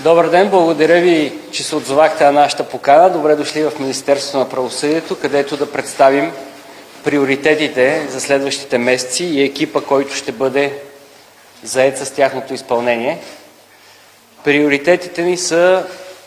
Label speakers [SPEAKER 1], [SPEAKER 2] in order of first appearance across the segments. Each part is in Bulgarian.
[SPEAKER 1] Добър ден, благодаря ви, че се отзовахте на нашата покана. Добре дошли в Министерството на правосъдието, където да представим приоритетите за следващите месеци и екипа, който ще бъде заед с тяхното изпълнение. Приоритетите ни са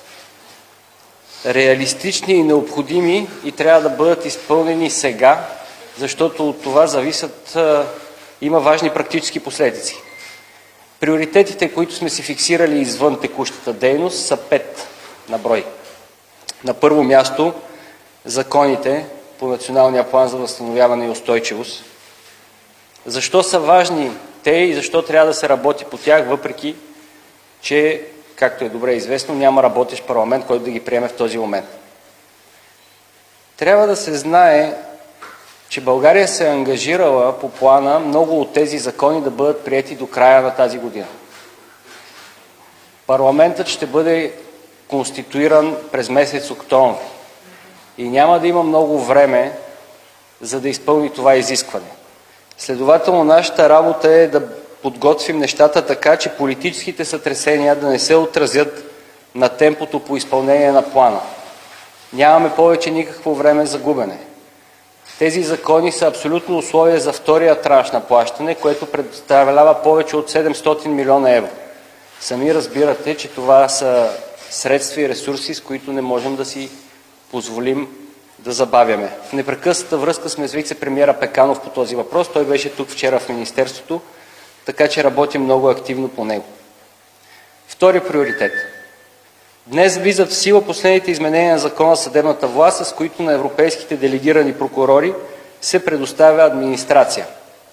[SPEAKER 1] реалистични и необходими и трябва да бъдат изпълнени сега, защото от това има важни практически последици. Приоритетите, които сме си фиксирали извън текущата дейност, са 5 на брой. На първо място, законите по Националния план за възстановяване и устойчивост. Защо са важни те и защо трябва да се работи по тях, въпреки че, както е добре известно, няма работещ парламент, който да ги приеме в този момент. Трябва да се знае, че България се е ангажирала по плана много от тези закони да бъдат приети до края на тази година. Парламентът ще бъде конституиран през месец октомври и няма да има много време, за да изпълни това изискване. Следователно, нашата работа е да подготвим нещата така, че политическите сътресения да не се отразят на темпото по изпълнение на плана. Нямаме повече никакво време за губене. Тези закони са абсолютно условие за втория транш на плащане, което представлява повече от 700 милиона евро. Сами разбирате, че това са средства и ресурси, с които не можем да си позволим да забавяме. В непрекъсната връзка сме с вице-премиера Пеканов по този въпрос. Той беше тук вчера в Министерството, така че работим много активно по него. Втори приоритет. Днес влизат в сила последните изменения на Закона за съдебната власт, с които на европейските делегирани прокурори се предоставя администрация.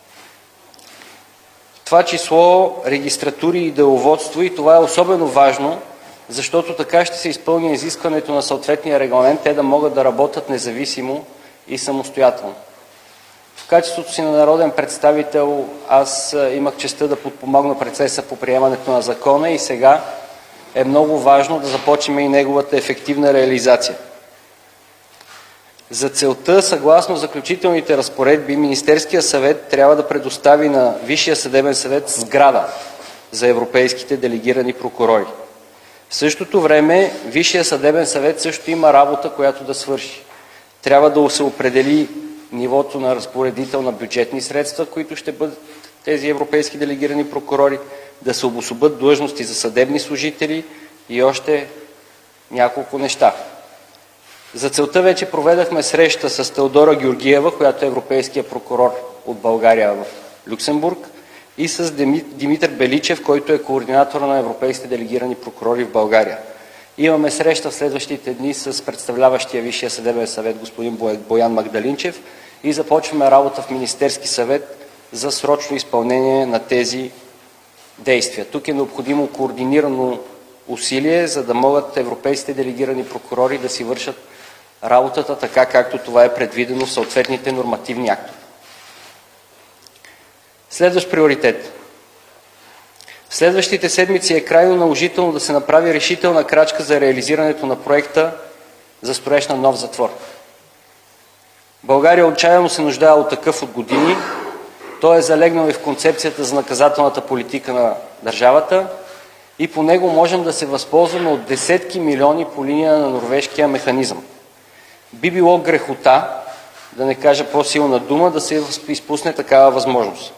[SPEAKER 1] В това число регистратури и деловодство, и това е особено важно, защото така ще се изпълни изискването на съответния регламент, те да могат да работят независимо и самостоятелно. В качеството си на народен представител аз имах честта да подпомогна процеса по приемането на закона и сега е много важно да започнем и неговата ефективна реализация. За целта, съгласно заключителните разпоредби, Министерския съвет трябва да предостави на Висшия съдебен съвет сграда за европейските делегирани прокурори. В същото време Висшия съдебен съвет също има работа, която да свърши. Трябва да се определи нивото на разпоредител на бюджетни средства, които ще бъдат тези европейски делегирани прокурори, да се обособят длъжности за съдебни служители и още няколко неща. За целта вече проведахме среща с Теодора Георгиева, която е европейския прокурор от България в Люксембург, и с Димитър Беличев, който е координатор на европейските делегирани прокурори в България. Имаме среща в следващите дни с представляващия Висшия съдебен съвет господин Боян Магдалинчев и започваме работа в Министерски съвет за срочно изпълнение на тези действия. Тук е необходимо координирано усилие, за да могат европейските делегирани прокурори да си вършат работата така, както това е предвидено в съответните нормативни актове. Следващ приоритет. В следващите седмици е крайно наложително да се направи решителна крачка за реализирането на проекта за строеж на нов затвор. България отчаяно се нуждае от такъв от години. Той е залегнал и в концепцията за наказателната политика на държавата и по него можем да се възползваме от десетки милиони по линия на норвежкия механизъм. Би било грехота, да не кажа по-силна дума, да се изпусне такава възможност.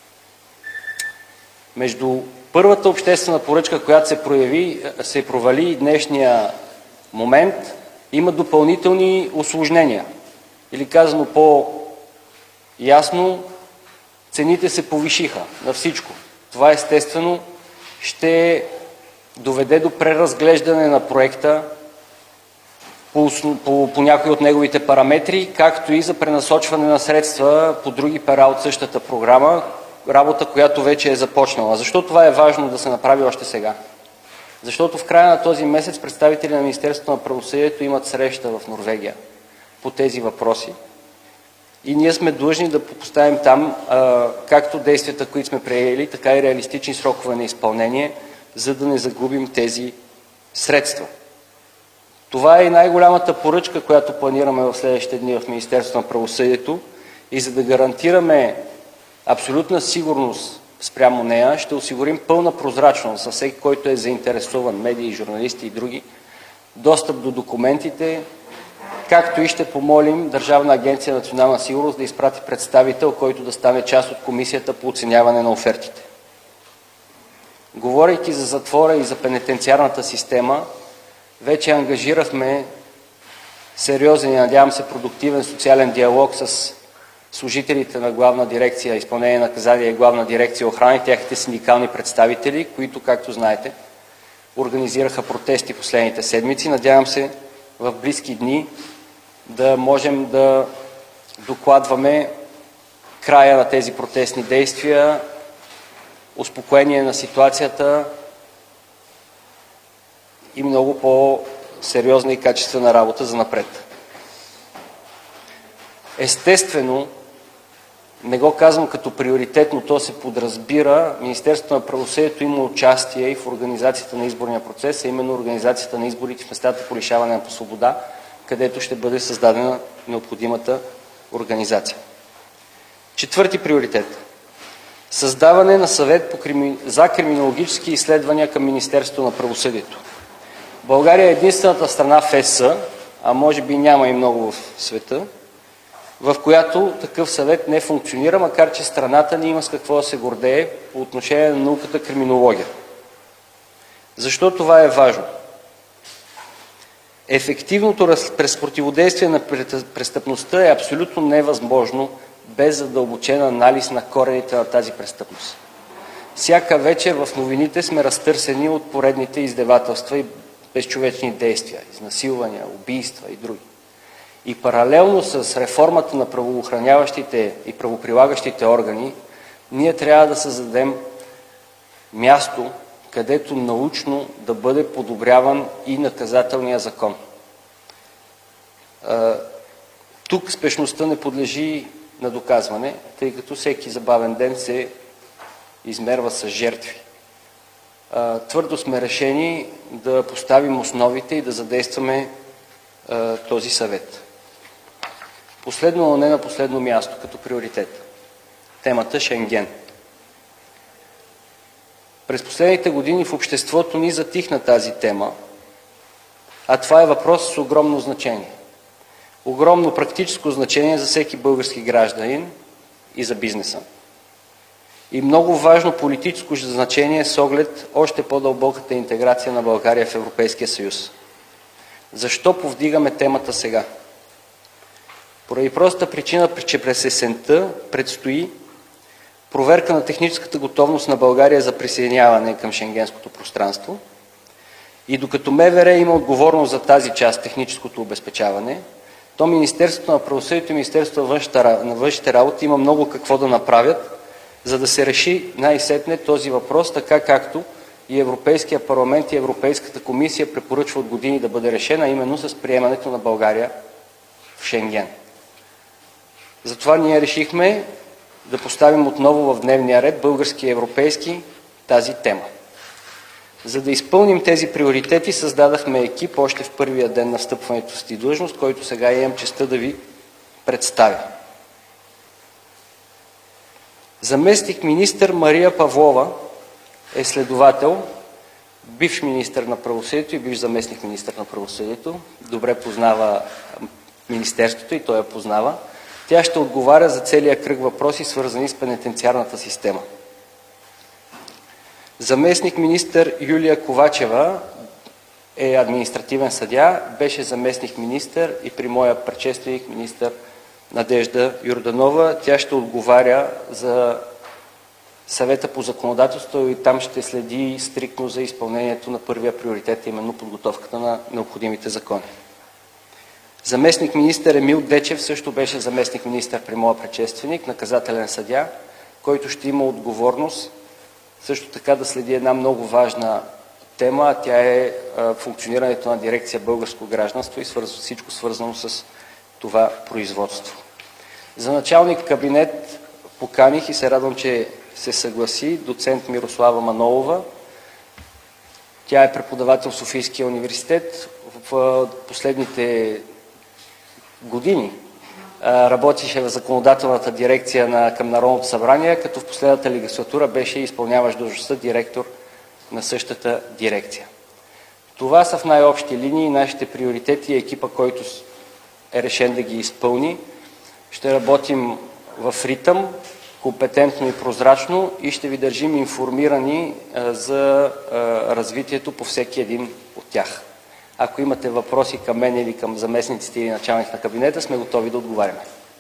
[SPEAKER 1] Между първата обществена поръчка, която се провали и днешния момент, има допълнителни усложнения. Или казано по-ясно, цените се повишиха на всичко. Това естествено ще доведе до преразглеждане на проекта по някои от неговите параметри, както и за пренасочване на средства по други пера от същата програма, работа, която вече е започнала. Защо това е важно да се направи още сега? Защото в края на този месец представители на Министерството на правосъдието имат среща в Норвегия по тези въпроси. И ние сме длъжни да поставим там както действията, които сме приели, така и реалистични срокове на изпълнение, за да не загубим тези средства. Това е и най-голямата поръчка, която планираме в следващите дни в Министерството на правосъдието, и за да гарантираме абсолютна сигурност спрямо нея. Ще осигурим пълна прозрачност за всеки, който е заинтересован, медии, журналисти и други, достъп до документите, както и ще помолим Държавна агенция „Национална сигурност“ да изпрати представител, който да стане част от комисията по оценяване на офертите. Говорейки за затвора и за пенитенциарната система, вече ангажирахме сериозен и, надявам се, продуктивен социален диалог с служителите на Главна дирекция „Изпълнение на наказания“ и Главна дирекция „Охрана“ и техните синдикални представители, които, както знаете, организираха протести последните седмици. Надявам се в близки дни да можем да докладваме края на тези протестни действия, успокоение на ситуацията и много по-сериозна и качествена работа занапред. Естествено, не го казвам като приоритет, но то се подразбира, Министерството на правосъдието има участие и в организацията на изборния процес, а именно организацията на изборите в местата по лишаване на свобода, където ще бъде създадена необходимата организация. Четвърти приоритет. Създаване на съвет за криминологически изследвания към Министерството на правосъдието. България е единствената страна в ЕС, а може би няма и много в света, в която такъв съвет не функционира, макар че страната ни има с какво да се гордее по отношение на науката криминология. Защо това е важно? Ефективното противодействие на престъпността е абсолютно невъзможно без задълбочен анализ на корените на тази престъпност. Всяка вечер в новините сме разтърсени от поредните издевателства и безчовечни действия, изнасилвания, убийства и други. И паралелно с реформата на правоохраняващите и правоприлагащите органи, ние трябва да създадем място, където научно да бъде подобряван и наказателния закон. Тук спешността не подлежи на доказване, тъй като всеки забавен ден се измерва с жертви. Твърдо сме решени да поставим основите и да задействаме този съвет. Последно, но не на последно място, като приоритет. Темата Шенген. През последните години в обществото ни затихна тази тема, а това е въпрос с огромно значение. Огромно практическо значение за всеки български гражданин и за бизнеса. И много важно политическо значение с оглед още по-дълбоката интеграция на България в Европейския съюз. Защо повдигаме темата сега? Поради простата причина, че през есента предстои проверка на техническата готовност на България за присъединяване към Шенгенското пространство и докато МВР има отговорност за тази част, техническото обезпечаване, то Министерството на правосъдието и Министерството на външните работи има много какво да направят, за да се реши най-сетне този въпрос, така както и Европейския парламент и Европейската комисия препоръчва от години да бъде решена, именно с приемането на България в Шенген. Затова ние решихме да поставим отново в дневния ред, български и европейски, тази тема. За да изпълним тези приоритети, създадахме екип още в първия ден на встъпването си длъжност, който сега имам честта да ви представя. Заместник министър Мария Павлова е следовател, бивш министър на правосъдието и бивш заместник министър на правосъдието. Добре познава министерството и той я познава. Тя ще отговаря за целия кръг въпроси, свързани с пенитенциарната система. Заместник министър Юлия Ковачева е административен съдия, беше заместник министър и при моя предшественик министър Надежда Йорданова. Тя ще отговаря за съвета по законодателство и там ще следи стриктно за изпълнението на първия приоритет, именно подготовката на необходимите закони. Заместник министър Емил Дечев също беше заместник министър при моя предшественик, наказателен съдия, който ще има отговорност също така да следи една много важна тема, тя е функционирането на дирекция българско гражданство и всичко свързано с това производство. За началник кабинет поканих и се радвам, че се съгласи доцент Мирослава Манолова. Тя е преподавател в Софийския университет. В последните години работеше в законодателната дирекция към Народното събрание, като в последната легислатура беше изпълняващ длъжността директор на същата дирекция. Това са в най-общи линии нашите приоритети и екипа, който е решен да ги изпълни. Ще работим в ритъм, компетентно и прозрачно и ще ви държим информирани за развитието по всеки един от тях. Ако имате въпроси към мен или към заместниците или началник на кабинета, сме готови да отговаряме.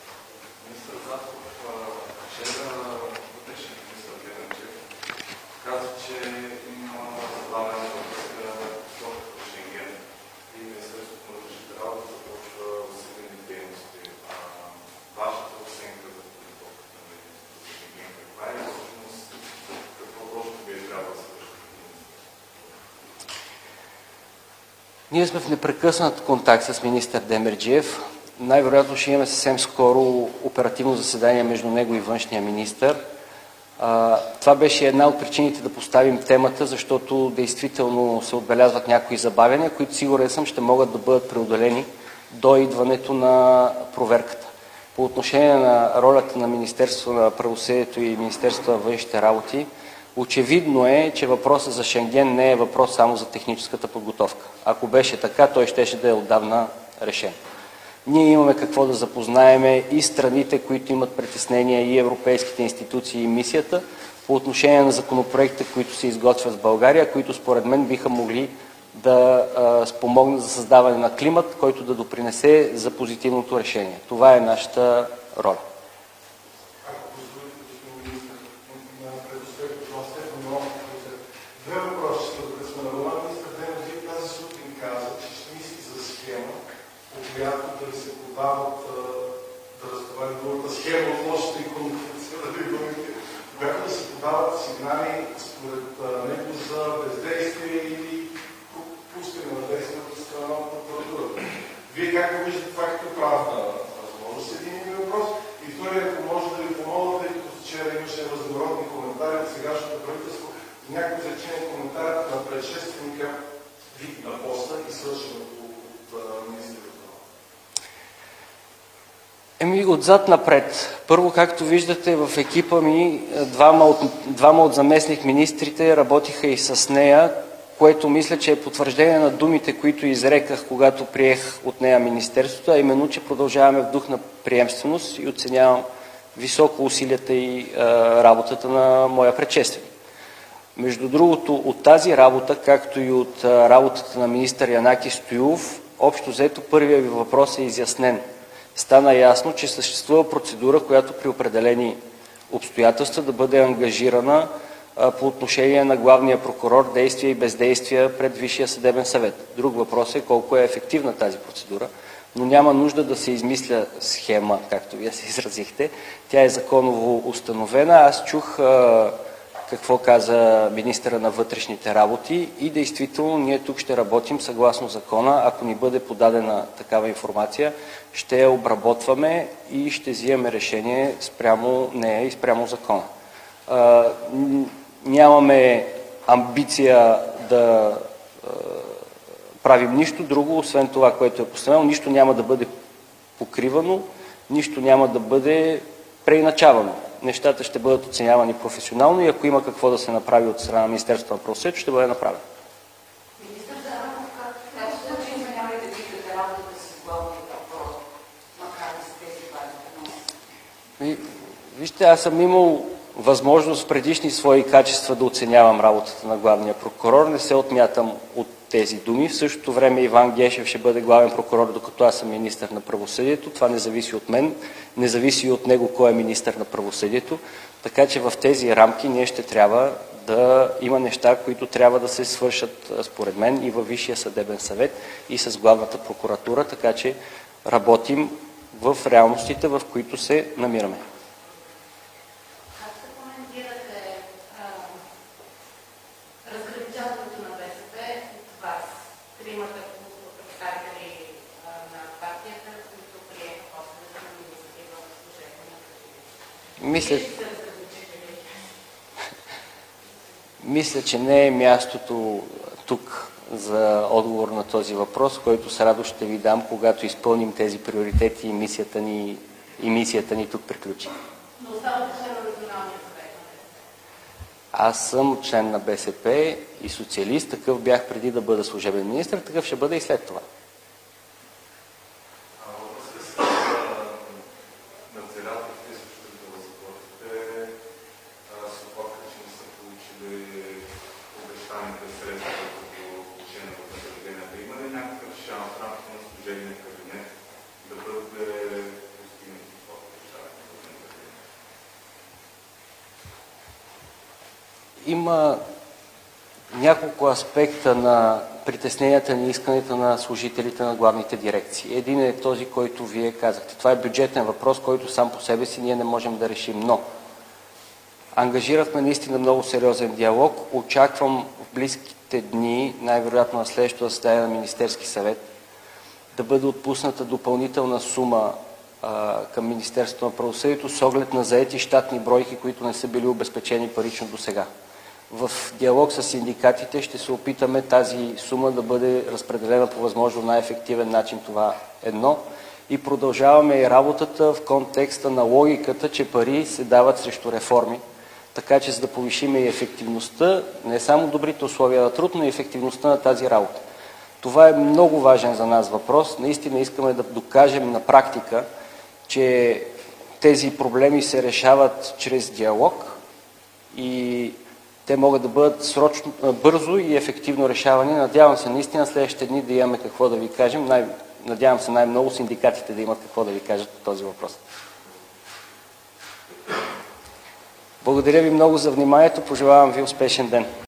[SPEAKER 1] Ние сме в непрекъснат контакт с министър Демерджиев. Най-вероятно ще имаме съвсем скоро оперативно заседание между него и външния министър. Това беше една от причините да поставим темата, защото действително се отбелязват някои забавяния, които сигурен съм ще могат да бъдат преодолени до идването на проверката. По отношение на ролята на Министерството на правосъдието и Министерството на външните работи, очевидно е, че въпросът за Шенген не е въпрос само за техническата подготовка. Ако беше така, той щеше да е отдавна решен. Ние имаме какво да запознаеме и страните, които имат притеснения, и европейските институции, и мисията по отношение на законопроектите, които се изготвят в България, които според мен биха могли да спомогнат за създаване на климат, който да допринесе за позитивното решение. Това е нашата роля.
[SPEAKER 2] Сигнали според него за бездействие или пускане на действие от страна на прокуратурата. Вие как го виждате това като правна възможност? Един въпрос. И втория, ако може да ви помогна, тъй като вчера имаше разнородни коментари от сегашното правителство, някои изречения коментарят на предшественика вид на поста и свършеното от министрите.
[SPEAKER 1] Отзад напред. Първо, както виждате в екипа ми, двама от заместник министрите работиха и с нея, което мисля, че е потвърждение на думите, които изреках, когато приех от нея министерството, а именно, че продължаваме в дух на приемственост и оценявам високо усилията и работата на моя предшественик. Между другото, от тази работа, както и от работата на министър Янаки Стоилов, общо взето първият ви въпрос е изяснен. Стана ясно, че съществува процедура, която при определени обстоятелства да бъде ангажирана по отношение на главния прокурор, действия и бездействия пред Висшия съдебен съвет. Друг въпрос е колко е ефективна тази процедура, но няма нужда да се измисля схема, както вие се изразихте. Тя е законово установена. Аз чух какво каза министъра на вътрешните работи и действително ние тук ще работим съгласно закона. Ако ни бъде подадена такава информация, ще я обработваме и ще взимаме решение спрямо нея и спрямо закона. Нямаме амбиция да правим нищо друго, освен това, което е постановено. Нищо няма да бъде покривано, нищо няма да бъде преиначавано. Нещата ще бъдат оценявани професионално и ако има какво да се направи от страна на Министерството на правосъдието, ще бъде направено.
[SPEAKER 3] Министър Заранов, как в случай няма да викате работата си с главния прокурор, макар да са тези важни?
[SPEAKER 1] Вижте, аз съм имал възможност в предишни свои качества да оценявам работата на главния прокурор. Не се отмятам от тези думи. В същото време Иван Гешев ще бъде главен прокурор, докато аз съм министър на правосъдието. Това не зависи от мен, не зависи и от него кой е министър на правосъдието. Така че в тези рамки ние ще трябва да има неща, които трябва да се свършат според мен и във Висшия съдебен съвет и с главната прокуратура, така че работим в реалностите, в които се намираме. Мисля, че не е мястото тук за отговор на този въпрос, който с радост ще ви дам, когато изпълним тези приоритети и мисията ни и мисията ни тук приключи.
[SPEAKER 3] Но оставате член на Националния съвет.
[SPEAKER 1] Аз съм член на БСП и социалист, такъв бях преди да бъда служебен министър, такъв ще бъда и след това. Има няколко аспекта на притесненията и исканията на служителите на главните дирекции. Един е този, който вие казахте. Това е бюджетен въпрос, който сам по себе си ние не можем да решим. Но ангажирахме наистина много сериозен диалог. Очаквам в близките дни, най-вероятно на следващото заседание на Министерски съвет, да бъде отпусната допълнителна сума към Министерството на правосъдието с оглед на заети щатни бройки, които не са били обезпечени парично досега. В диалог с синдикатите ще се опитаме тази сума да бъде разпределена по възможно най-ефективен начин, това едно. И продължаваме и работата в контекста на логиката, че пари се дават срещу реформи, така че за да повишим и ефективността, не само добрите условия на труд, но и ефективността на тази работа. Това е много важен за нас въпрос. Наистина искаме да докажем на практика, че тези проблеми се решават чрез диалог и те могат да бъдат бързо и ефективно решавани. Надявам се наистина следващите дни да имаме какво да ви кажем. Надявам се най-много синдикатите да имат какво да ви кажат по този въпрос. Благодаря ви много за вниманието. Пожелавам ви успешен ден.